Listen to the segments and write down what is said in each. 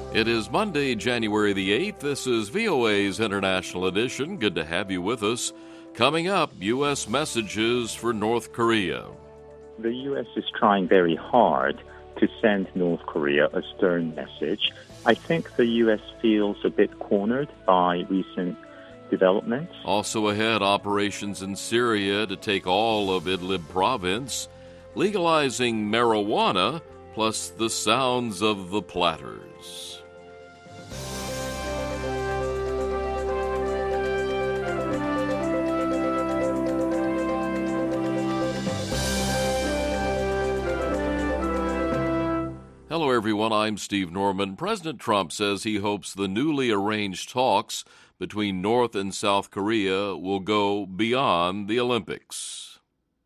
It is Monday, January the 8th. This is VOA's International Edition. Good to have you with us. Coming up, U.S. messages for North Korea. The U.S. is trying very hard to send North Korea a stern message. I think the U.S. feels a bit cornered by recent developments. Also ahead, operations in Syria to take all of Idlib province, legalizing marijuana, plus the sounds of the platters. Hello, everyone. I'm Steve Norman. President Trump says he hopes the newly arranged talks between North and South Korea will go beyond the Olympics.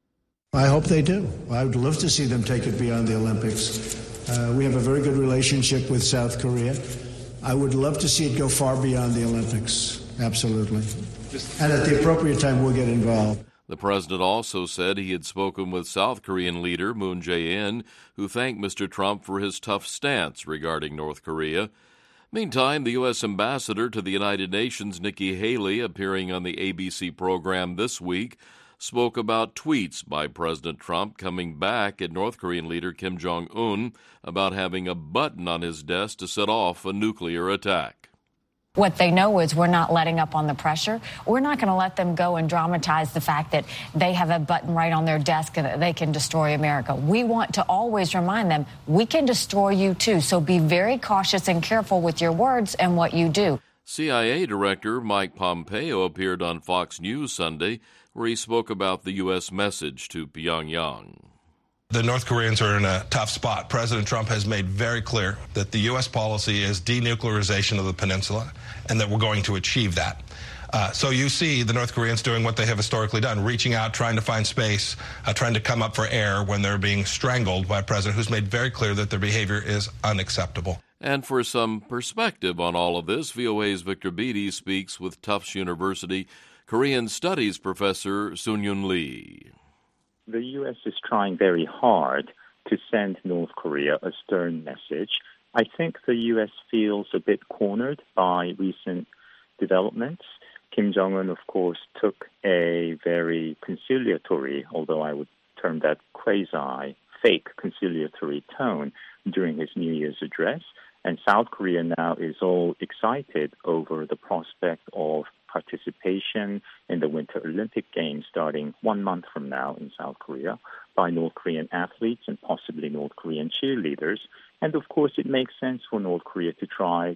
I hope they do. I would love to see them take it beyond the Olympics. We have a very good relationship with South Korea. I would love to see it go far beyond the Olympics. Absolutely. And at the appropriate time, we'll get involved. The president also said he had spoken with South Korean leader Moon Jae-in, who thanked Mr. Trump for his tough stance regarding North Korea. Meantime, the U.S. ambassador to the United Nations, Nikki Haley, appearing on the ABC program this week, spoke about tweets by President Trump coming back at North Korean leader Kim Jong-un about having a button on his desk to set off a nuclear attack. What they know is we're not letting up on the pressure. We're not going to let them go and dramatize the fact that they have a button right on their desk and that they can destroy America. We want to always remind them, we can destroy you too. So be very cautious and careful with your words and what you do. CIA Director Mike Pompeo appeared on Fox News Sunday, where he spoke about the U.S. message to Pyongyang. The North Koreans are in a tough spot. President Trump has made very clear that the U.S. policy is denuclearization of the peninsula and that we're going to achieve that. So you see the North Koreans doing what they have historically done, reaching out, trying to find space, trying to come up for air when they're being strangled by a president who's made very clear that their behavior is unacceptable. And for some perspective on all of this, VOA's Victor Beatty speaks with Tufts University Korean Studies professor Sun-Yun Lee. The U.S. is trying very hard to send North Korea a stern message. I think the U.S. feels a bit cornered by recent developments. Kim Jong-un, of course, took a very conciliatory, although I would term that quasi-fake conciliatory tone during his New Year's address. And South Korea now is all excited over the prospect of participation in the Winter Olympic Games starting 1 month from now in South Korea by North Korean athletes and possibly North Korean cheerleaders. And of course, it makes sense for North Korea to try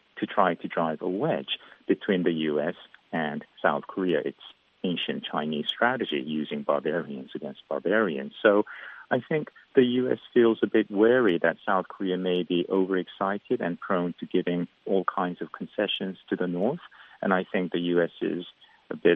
to drive a wedge between the U.S. and South Korea. It's ancient Chinese strategy, using barbarians against barbarians. So I think the U.S. feels a bit wary that South Korea may be overexcited and prone to giving all kinds of concessions to the North. And I think the U.S. is a bit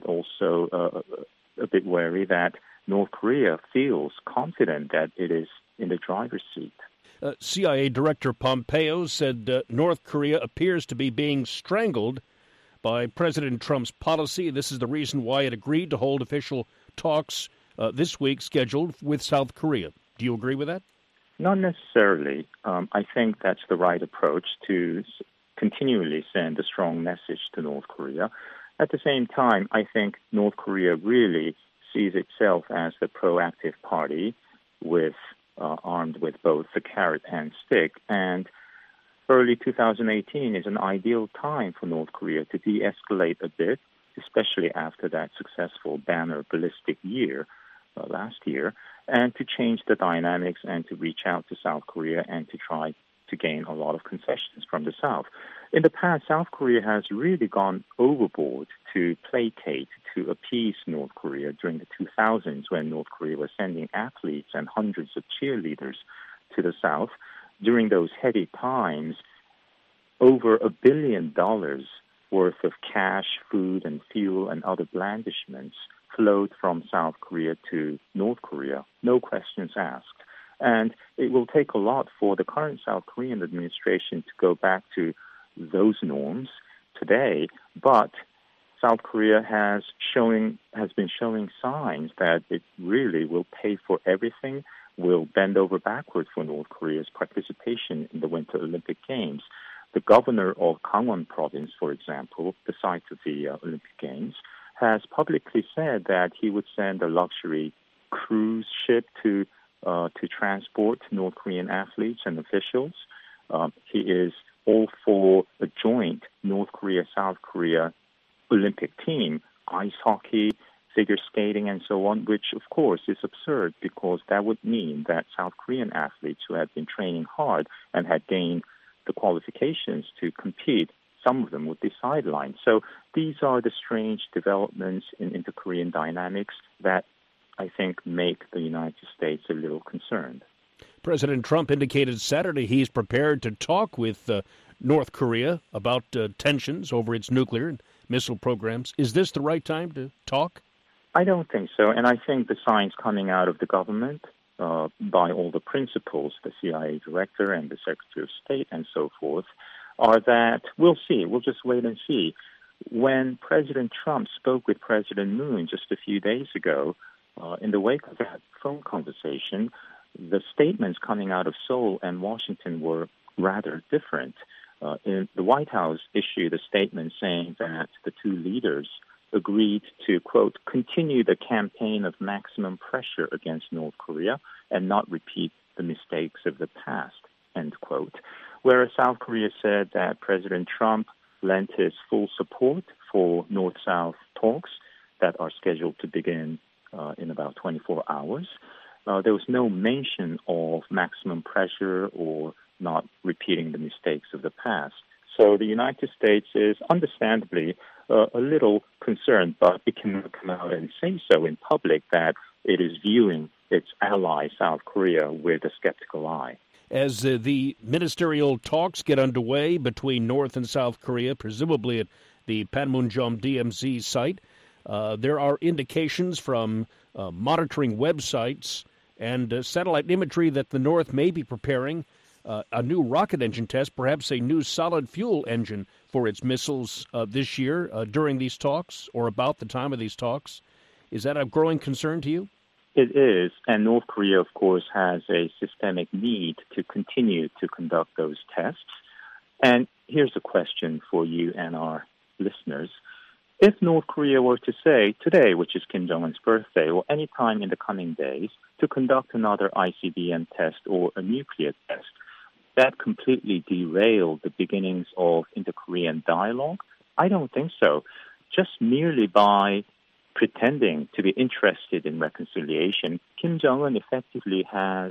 wary that North Korea feels confident that it is in the driver's seat. CIA Director Pompeo said North Korea appears to be being strangled by President Trump's policy. This is the reason why it agreed to hold official talks this week scheduled with South Korea. Do you agree with that? Not necessarily. I think that's the right approach to continually send a strong message to North Korea. At the same time, I think North Korea really sees itself as the proactive party armed with both the carrot and stick. And early 2018 is an ideal time for North Korea to de-escalate a bit, especially after that successful banner ballistic year last year, and to change the dynamics and to reach out to South Korea and to try to gain a lot of concessions from the South. In the past, South Korea has really gone overboard to placate, to appease North Korea during the 2000s when North Korea was sending athletes and hundreds of cheerleaders to the South. During those heady times, over $1 billion worth of cash, food, and fuel and other blandishments flowed from South Korea to North Korea, no questions asked. And it will take a lot for the current South Korean administration to go back to those norms today, but South Korea has been showing signs that it really will pay for everything, will bend over backwards for North Korea's participation in the Winter Olympic Games. the governor of Gangwon province, for example, the site of the Olympic Games, has publicly said that he would send a luxury cruise ship to transport North Korean athletes and officials. He is all for a joint North Korea-South Korea Olympic team, ice hockey, figure skating, and so on, which, of course, is absurd because that would mean that South Korean athletes who had been training hard and had gained the qualifications to compete, some of them would be sidelined. So these are the strange developments in inter-Korean dynamics that I think make the United States a little concerned. President Trump indicated Saturday he's prepared to talk with North Korea about tensions over its nuclear and missile programs. Is this the right time to talk? I don't think so, and I think the signs coming out of the government by all the principals, the CIA director and the Secretary of State and so forth, are that we'll see. We'll just wait and see. When President Trump spoke with President Moon just a few days ago, in the wake of that phone conversation, the statements coming out of Seoul and Washington were rather different. The White House issued a statement saying that the two leaders agreed to, quote, continue the campaign of maximum pressure against North Korea and not repeat the mistakes of the past, end quote. Whereas South Korea said that President Trump lent his full support for North-South talks that are scheduled to begin in about 24 hours. There was no mention of maximum pressure or not repeating the mistakes of the past. So the United States is understandably a little concerned, but it cannot come out and say so in public that it is viewing its ally, South Korea, with a skeptical eye. As the ministerial talks get underway between North and South Korea, presumably at the Panmunjom DMZ site, there are indications from monitoring websites and satellite imagery that the North may be preparing a new rocket engine test, perhaps a new solid fuel engine for its missiles this year during these talks or about the time of these talks. Is that a growing concern to you? It is, and North Korea, of course, has a systemic need to continue to conduct those tests. And here's a question for you and our listeners. If North Korea were to say today, which is Kim Jong-un's birthday, or any time in the coming days, to conduct another ICBM test or a nuclear test, that completely derailed the beginnings of inter-Korean dialogue? I don't think so. Just merely by pretending to be interested in reconciliation, Kim Jong-un effectively has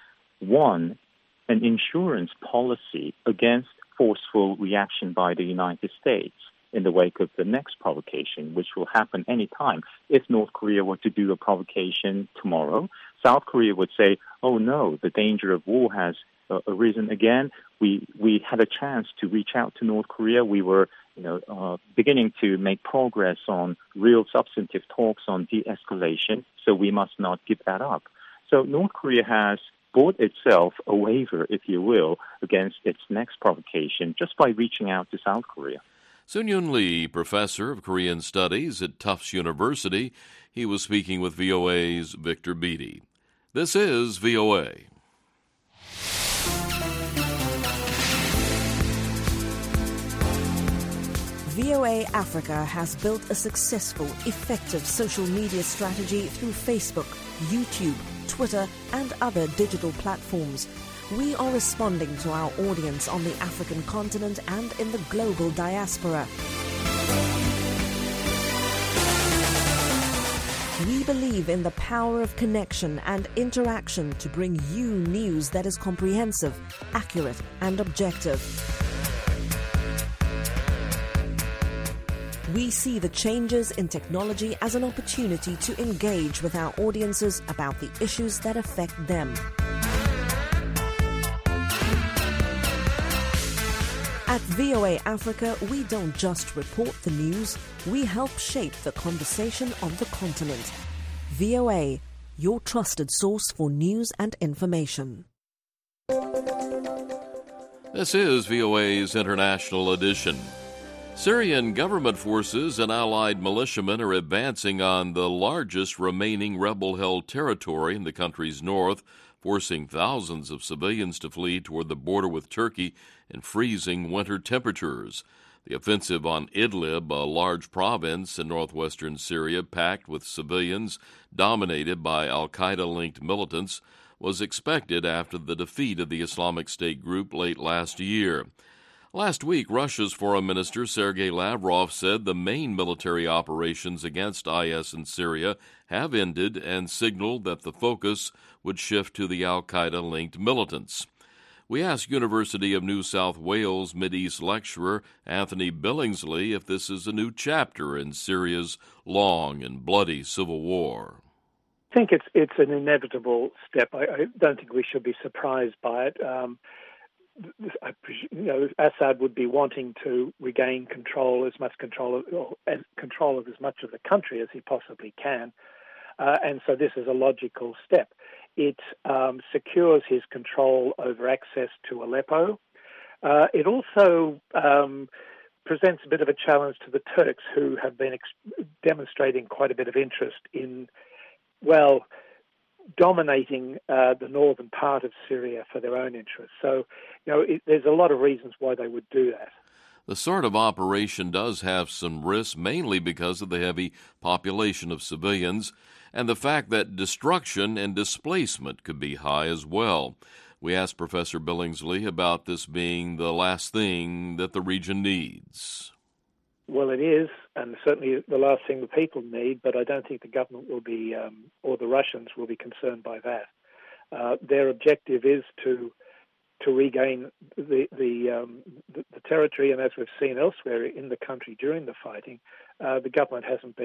won an insurance policy against forceful reaction by the United States in the wake of the next provocation, which will happen any time. If North Korea were to do a provocation tomorrow, South Korea would say, oh no, the danger of war has arisen again. We had a chance to reach out to North Korea. We were beginning to make progress on real substantive talks on de-escalation, so we must not give that up. So North Korea has bought itself a waiver, if you will, against its next provocation just by reaching out to South Korea. Soon-Yoon Lee, professor of Korean Studies at Tufts University, he was speaking with VOA's Victor Beattie. This is VOA. VOA Africa has built a successful, effective social media strategy through Facebook, YouTube, Twitter, and other digital platforms. We are responding to our audience on the African continent and in the global diaspora. We believe in the power of connection and interaction to bring you news that is comprehensive, accurate, and objective. We see the changes in technology as an opportunity to engage with our audiences about the issues that affect them. At VOA Africa, we don't just report the news, we help shape the conversation on the continent. VOA, your trusted source for news and information. This is VOA's International Edition. Syrian government forces and allied militiamen are advancing on the largest remaining rebel-held territory in the country's north forcing thousands of civilians to flee toward the border with Turkey in freezing winter temperatures. The offensive on Idlib, a large province in northwestern Syria packed with civilians dominated by al-Qaeda-linked militants, was expected after the defeat of the Islamic State group late last year. Last week, Russia's Foreign Minister Sergei Lavrov said the main military operations against IS in Syria have ended and signaled that the focus would shift to the al-Qaeda-linked militants. We asked University of New South Wales Mideast lecturer Anthony Billingsley if this is a new chapter in Syria's long and bloody civil war. I think it's an inevitable step. I don't think we should be surprised by it. Assad would be wanting to regain control of as much of the country as he possibly can, and so this is a logical step. It secures his control over access to Aleppo. It also presents a bit of a challenge to the Turks, who have been demonstrating quite a bit of interest in, dominating the northern part of Syria for their own interests. So, there's a lot of reasons why they would do that. The sort of operation does have some risks, mainly because of the heavy population of civilians and the fact that destruction and displacement could be high as well. We asked Professor Billingsley about this being the last thing that the region needs. Well, it is, and certainly the last thing the people need, but I don't think the government will be, or the Russians will be concerned by that. Their objective is to regain the territory, and as we've seen elsewhere in the country during the fighting, the government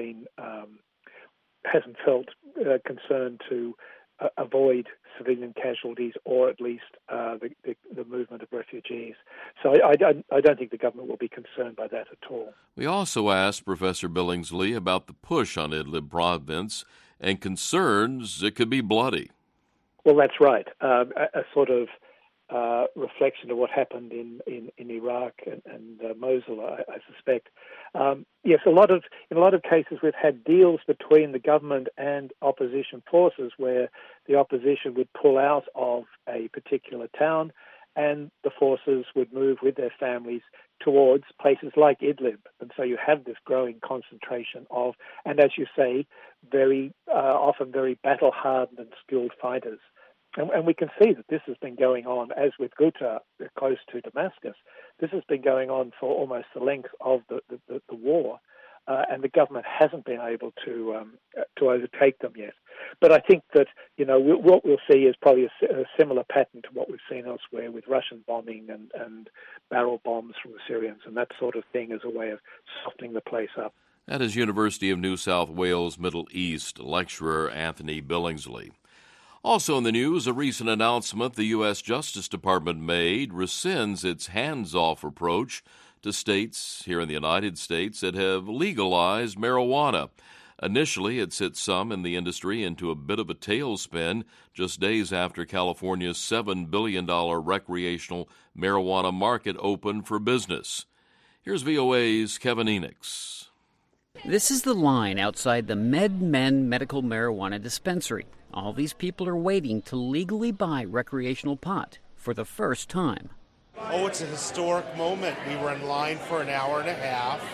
hasn't felt concerned to avoid civilian casualties, or at least the movement of refugees. So I don't think the government will be concerned by that at all. We also asked Professor Billingsley about the push on Idlib province and concerns it could be bloody. Well, that's right. A sort of reflection of what happened in Iraq and Mosul, I suspect. Yes, in a lot of cases we've had deals between the government and opposition forces where the opposition would pull out of a particular town and the forces would move with their families towards places like Idlib. And so you have this growing concentration of, and as you say, very often very battle-hardened and skilled fighters. And we can see that this has been going on, as with Ghouta, close to Damascus. This has been going on for almost the length of the war, and the government hasn't been able to overtake them yet. But I think that what we'll see is probably a similar pattern to what we've seen elsewhere with Russian bombing and barrel bombs from the Syrians and that sort of thing as a way of softening the place up. That is University of New South Wales Middle East lecturer Anthony Billingsley. Also in the news, a recent announcement the U.S. Justice Department made rescinds its hands-off approach to states here in the United States that have legalized marijuana. Initially, it set some in the industry into a bit of a tailspin just days after California's $7 billion recreational marijuana market opened for business. Here's VOA's Kevin Enix. This is the line outside the MedMen medical marijuana dispensary. All these people are waiting to legally buy recreational pot for the first time. Oh, it's a historic moment. We were in line for an hour and a half,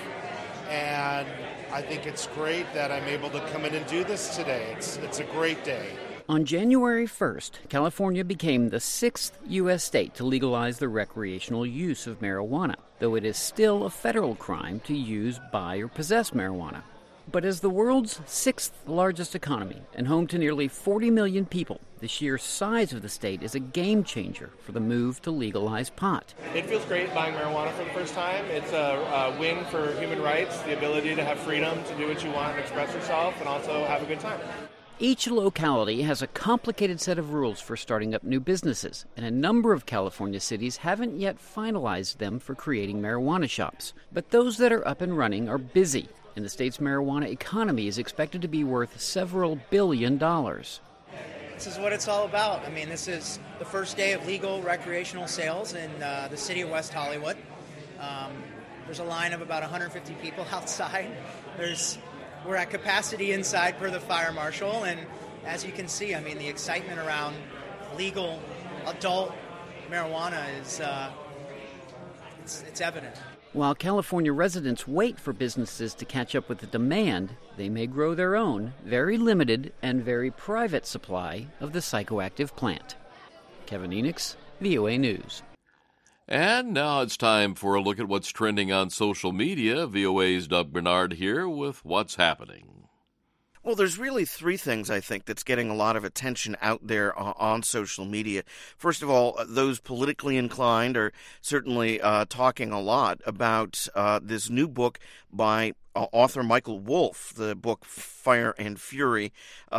and I think it's great that I'm able to come in and do this today. It's a great day. On January 1st, California became the 6th U.S. state to legalize the recreational use of marijuana, though it is still a federal crime to use, buy, or possess marijuana. But as the world's 6th largest economy and home to nearly 40 million people, the sheer size of the state is a game changer for the move to legalize pot. It feels great buying marijuana for the first time. It's a win for human rights, the ability to have freedom to do what you want and express yourself and also have a good time. Each locality has a complicated set of rules for starting up new businesses, and a number of California cities haven't yet finalized them for creating marijuana shops. But those that are up and running are busy, and the state's marijuana economy is expected to be worth several $1 billion. This is what it's all about. I mean, this is the first day of legal recreational sales in the city of West Hollywood. There's a line of about 150 people outside. We're at capacity inside per the fire marshal, and as you can see, I mean, the excitement around legal adult marijuana is it's evident. While California residents wait for businesses to catch up with the demand, they may grow their own, very limited and very private supply of the psychoactive plant. Kevin Enix, VOA News. And now it's time for a look at what's trending on social media. VOA's Doug Bernard here with What's Happening. Well, there's really three things, I think, that's getting a lot of attention out there on social media. First of all, those politically inclined are certainly talking a lot about this new book by author Michael Wolff, the book Fire and Fury.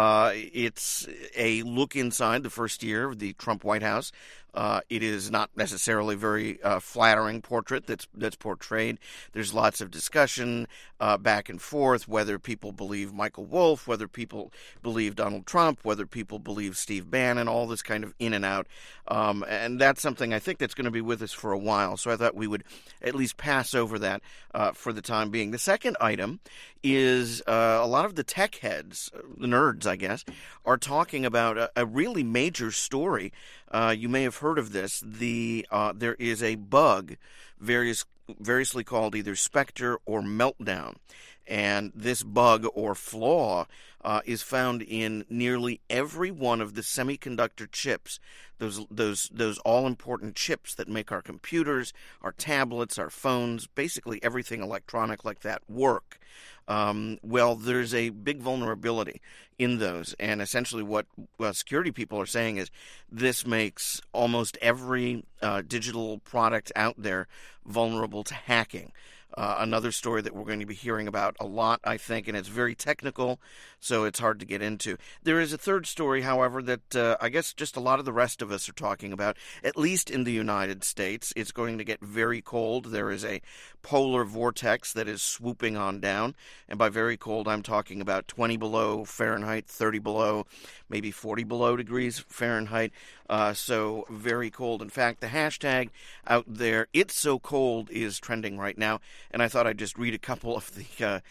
It's a look inside the first year of the Trump White House. It is not necessarily a very flattering portrait that's portrayed. There's lots of discussion back and forth, whether people believe Michael Wolff, whether people believe Donald Trump, whether people believe Steve Bannon, all this kind of in and out. And that's something I think that's going to be with us for a while. So I thought we would at least pass over that for the time being. The second item is a lot of the tech heads, the nerds, I guess, are talking about a really major story. You may have heard of this. There is a bug, variously called either Spectre or Meltdown. And this bug or flaw is found in nearly every one of the semiconductor chips, those all-important chips that make our computers, our tablets, our phones, basically everything electronic like that work. Well, there's a big vulnerability in those, and essentially what security people are saying is this makes almost every digital product out there vulnerable to hacking. Another story that we're going to be hearing about a lot, I think, and it's very technical, so it's hard to get into. There is a third story, however, that I guess just a lot of the rest of us are talking about, at least in the United States. It's going to get very cold. There is a polar vortex that is swooping on down, and by very cold, I'm talking about 20 below Fahrenheit, 30 below, maybe 40 below degrees Fahrenheit, so very cold. In fact, the hashtag out there, It's So Cold, is trending right now, and I thought I'd just read a couple of the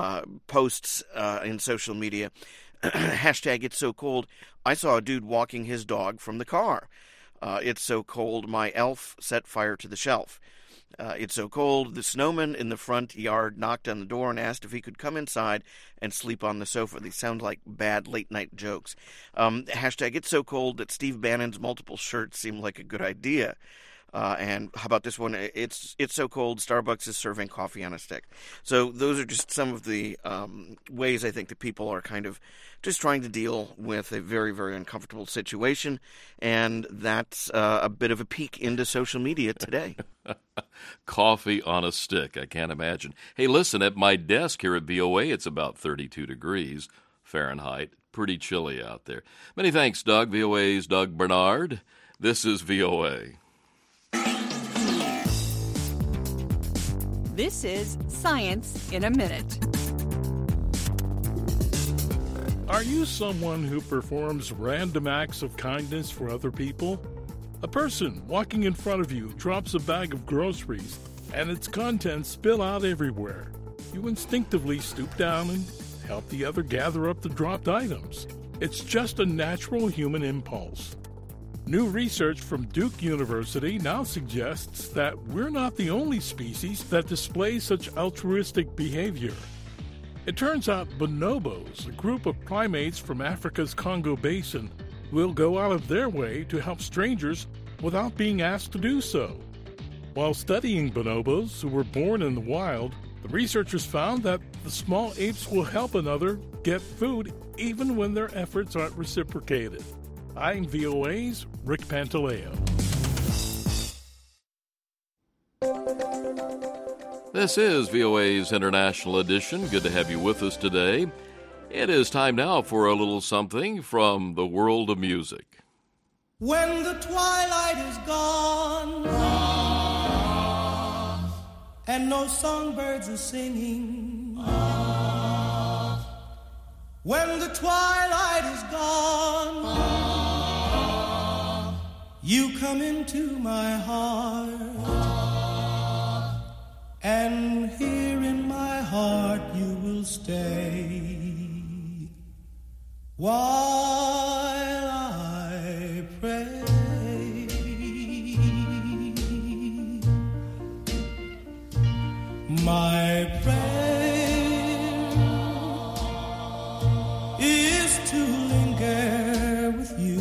posts in social media. Hashtag It's So Cold. I saw a dude walking his dog from the car. It's so cold, my elf set fire to the shelf. It's so cold, the snowman in the front yard knocked on the door and asked if he could come inside and sleep on the sofa. These sound like bad late-night jokes. Hashtag It's So Cold that Steve Bannon's multiple shirts seem like a good idea. And how about this one? It's so cold, Starbucks is serving coffee on a stick. So those are just some of the ways I think that people are kind of just trying to deal with a very, very uncomfortable situation. And that's a bit of a peek into social media today. Coffee on a stick. I can't imagine. Hey, listen, at my desk here at VOA, it's about 32 degrees Fahrenheit. Pretty chilly out there. Many thanks, Doug. VOA's Doug Bernard. This is VOA. This is Science in a Minute. Are you someone who performs random acts of kindness for other people? A person walking in front of you drops a bag of groceries and its contents spill out everywhere. You instinctively stoop down and help the other gather up the dropped items. It's just a natural human impulse. New research from Duke University now suggests that we're not the only species that displays such altruistic behavior. It turns out bonobos, a group of primates from Africa's Congo Basin, will go out of their way to help strangers without being asked to do so. While studying bonobos who were born in the wild, the researchers found that the small apes will help another get food even when their efforts aren't reciprocated. I'm VOA's Rick Pantaleo. This is VOA's International Edition. Good to have you with us today. It is time now for a little something from the world of music. When the twilight is gone and no songbirds are singing, when the twilight is gone, you come into my heart, and here in my heart you will stay while I pray. My prayer is to linger with you.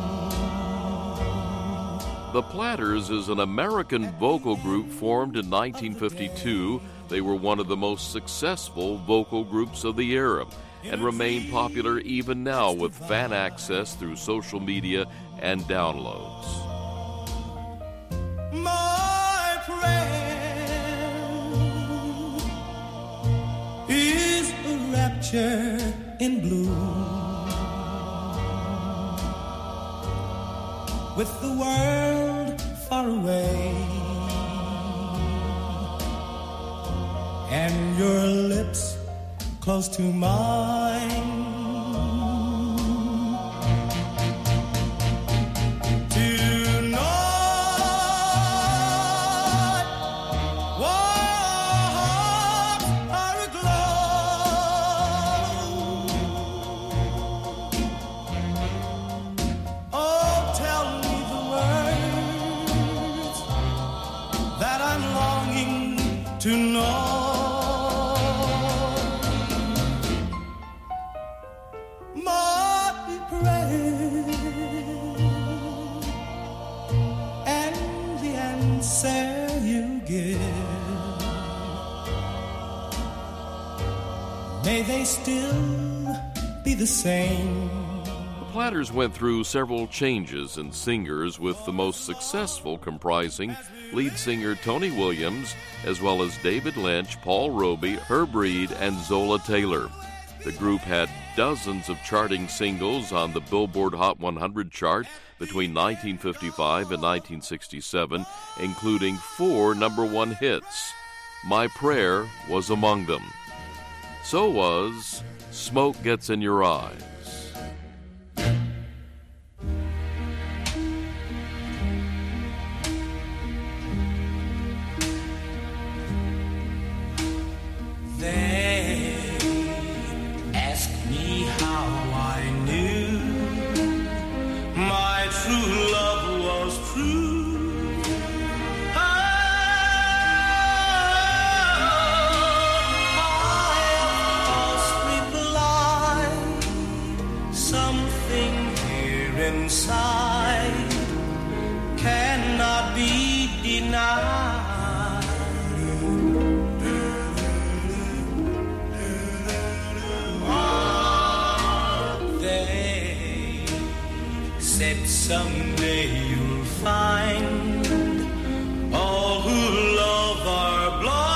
The Platters is an American vocal group formed in 1952. They were one of the most successful vocal groups of the era and remain popular even now with fan access through social media and downloads. My prayer is a rapture in blue, with the world far away and your lips close to mine. To know my prayer and the answer you give, may they still be the same. The Platters went through several changes in singers, with the most successful comprising lead singer Tony Williams, as well as David Lynch, Paul Roby, Herb Reed, and Zola Taylor. The group had dozens of charting singles on the Billboard Hot 100 chart between 1955 and 1967, including 4 number-1 hits. My Prayer was among them. So was Smoke Gets in Your Eyes. Inside cannot be denied. They said someday you'll find all who love are blind.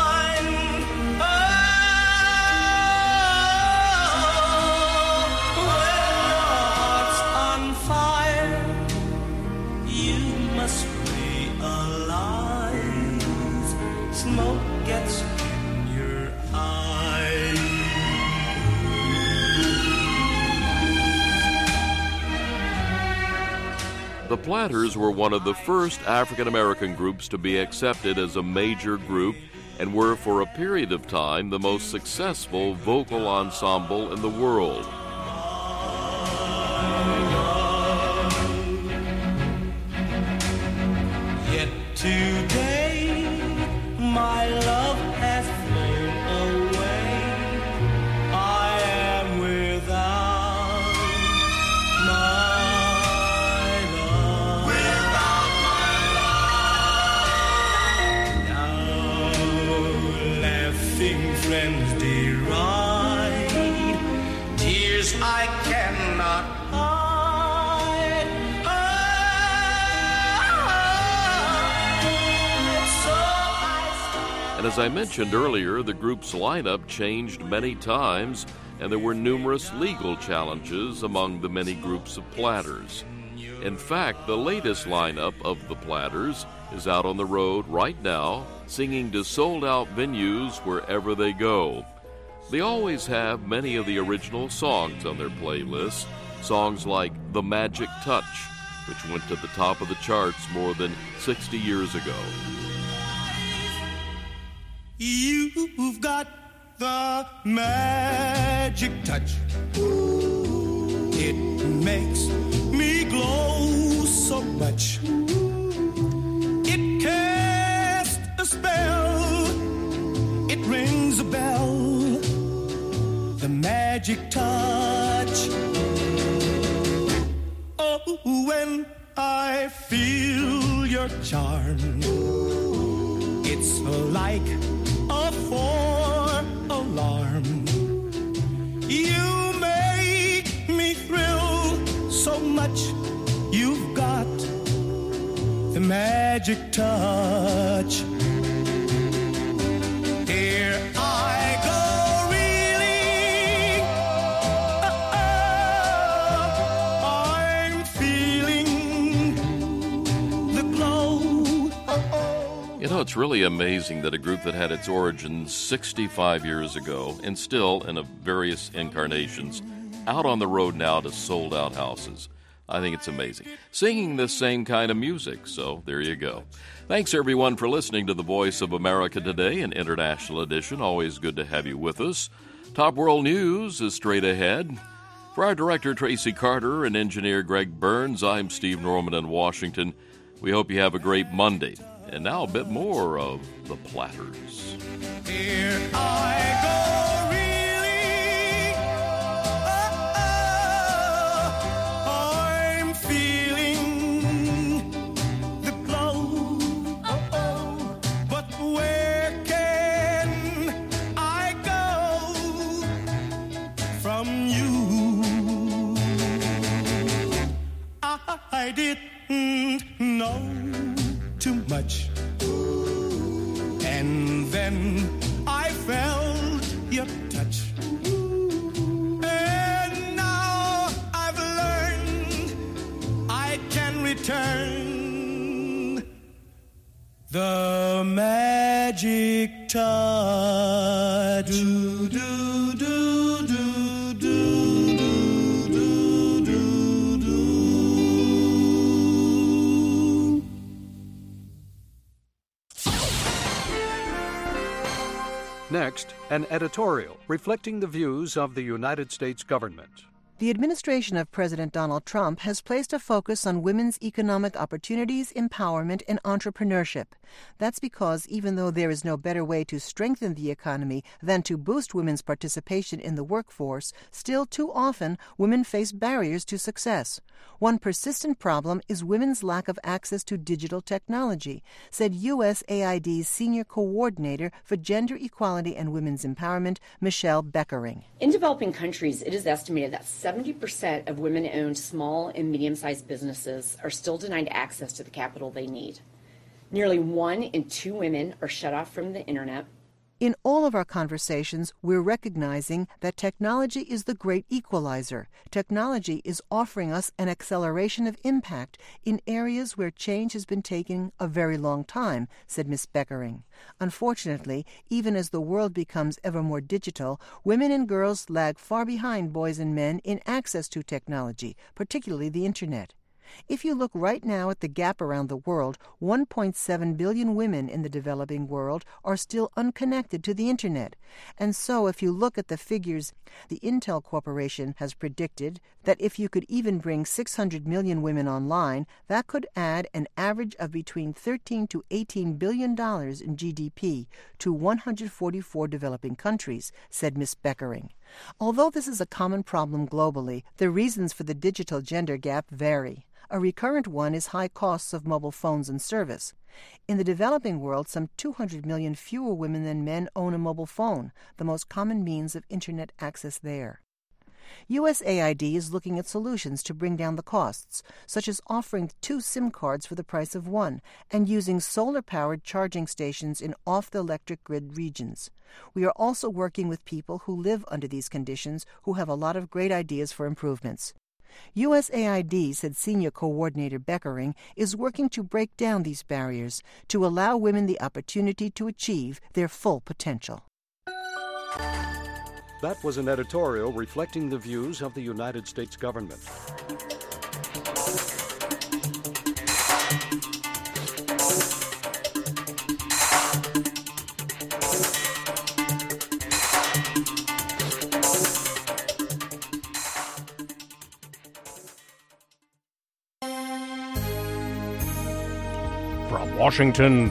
Smoke gets in your eyes. The Platters were one of the first African-American groups to be accepted as a major group and were for a period of time the most successful vocal ensemble in the world. Yet today my love has flown away. I am without my love. Without my love. Now laughing friends deride tears I cannot hide. And as I mentioned earlier, the group's lineup changed many times, and there were numerous legal challenges among the many groups of Platters. In fact, the latest lineup of the Platters is out on the road right now, singing to sold-out venues wherever they go. They always have many of the original songs on their playlist, songs like The Magic Touch, which went to the top of the charts more than 60 years ago. You've got the magic touch. It makes me glow so much. It casts a spell rings a bell, the magic touch. Oh, when I feel your charm, it's like a four-alarm. You make me thrill so much. You've got the magic touch. Here I go, reeling. I'm feeling the glow. You know, it's really amazing that a group that had its origins 65 years ago and still in various incarnations out on the road now to sold-out houses. I think it's amazing. Singing the same kind of music, so there you go. Thanks, everyone, for listening to The Voice of America today, an international edition. Always good to have you with us. Top World News is straight ahead. For our director, Tracy Carter, and engineer Greg Burns, I'm Steve Norman in Washington. We hope you have a great Monday. And now a bit more of The Platters. Here I go. I didn't know too much, and then I felt your touch, and now I've learned I can return the magic touch. Do, do, do, do, do. Next, an editorial reflecting the views of the United States government. The administration of President Donald Trump has placed a focus on women's economic opportunities, empowerment, and entrepreneurship. That's because even though there is no better way to strengthen the economy than to boost women's participation in the workforce, still too often women face barriers to success. One persistent problem is women's lack of access to digital technology, said USAID's Senior Coordinator for Gender Equality and Women's Empowerment, Michelle Beckering. In developing countries, it is estimated that 70% of women-owned small and medium-sized businesses are still denied access to the capital they need. Nearly 1 in 2 women are shut off from the internet. In all of our conversations, we're recognizing that technology is the great equalizer. Technology is offering us an acceleration of impact in areas where change has been taking a very long time, said Ms. Beckering. Unfortunately, even as the world becomes ever more digital, women and girls lag far behind boys and men in access to technology, particularly the internet. If you look right now at the gap around the world, 1.7 billion women in the developing world are still unconnected to the internet. And so if you look at the figures, the Intel Corporation has predicted that if you could even bring 600 million women online, that could add an average of between $13 to $18 billion in GDP to 144 developing countries, said Ms. Beckering. Although this is a common problem globally, the reasons for the digital gender gap vary. A recurrent one is high costs of mobile phones and service. In the developing world, some 200 million fewer women than men own a mobile phone, the most common means of internet access there. USAID is looking at solutions to bring down the costs, such as offering 2 SIM cards for the price of 1 and using solar-powered charging stations in off-the-electric grid regions. We are also working with people who live under these conditions who have a lot of great ideas for improvements. USAID, said Senior Coordinator Beckering, is working to break down these barriers to allow women the opportunity to achieve their full potential. That was an editorial reflecting the views of the United States government. From Washington,